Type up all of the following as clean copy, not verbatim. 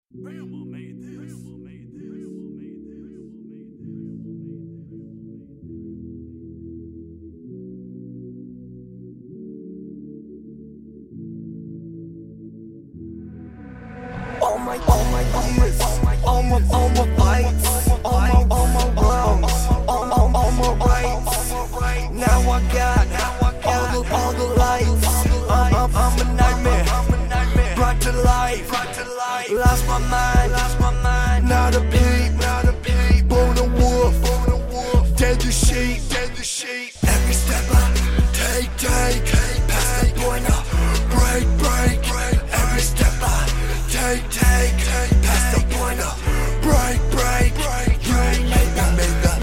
Grandma made this. All my years, all my fights, all my wrongs, all my rights. Now I got all the lights. I'm a nightmare, brought to life. Lost my mind, not a peep, born a wolf, dead to sheep. Every step I take, past the point of break. Every step I take, past the point of break. You made the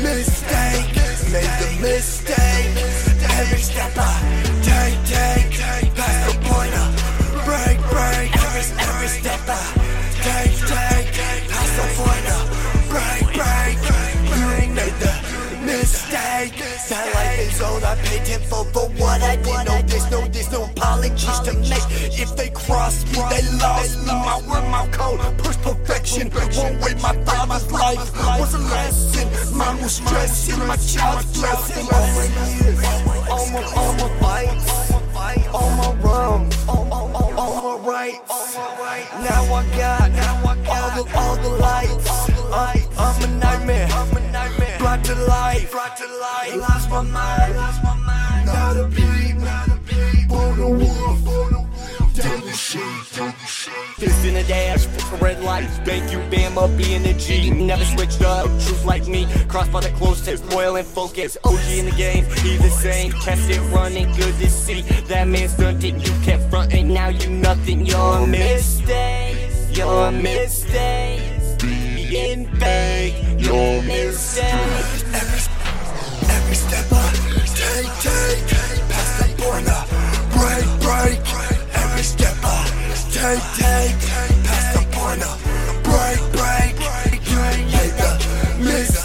mistake. Every step I take, past the point of break. Every step I take, past the point of break. You made the mistake. That life is old, I paid tenfold for what I did. There's no apologies to make. If they cross me, they lost me. My word, my code, push perfection. Won't wait, my father's life was a lesson. Mine was stressing, my child's blessing. All my years, all my fights, all my wrongs, all my rights. Now I got all the lights. I'm a nightmare, brought to life. Lost my mind, not a peep, born a wolf, dead to sheep. Fist in the dash, for red lights. Thank you, Bama, being a G. Never switched up, truth like me. Crossed by the close tips, loyal and focused. OG in the game, he the same. Kept it running, good to see. That man stunted, you kept fronting. Now you nothing, you're a mistake. You're a mistake. Being fake, you're a mistake. Every step I take, past the point of break. Every step I take, past the point of break. You made the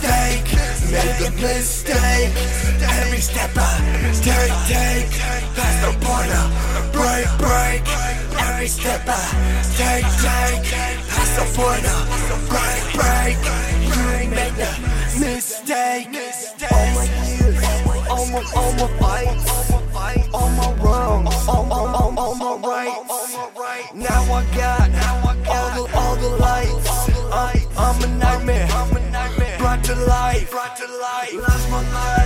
mistake. Every step I take, past the point of break. Every step I take, past the point of break. You made the mistake. All my years, all my fights, all my wrongs, all my rights. Now I got all the lights. I'm a nightmare, brought to life. Lost my mind.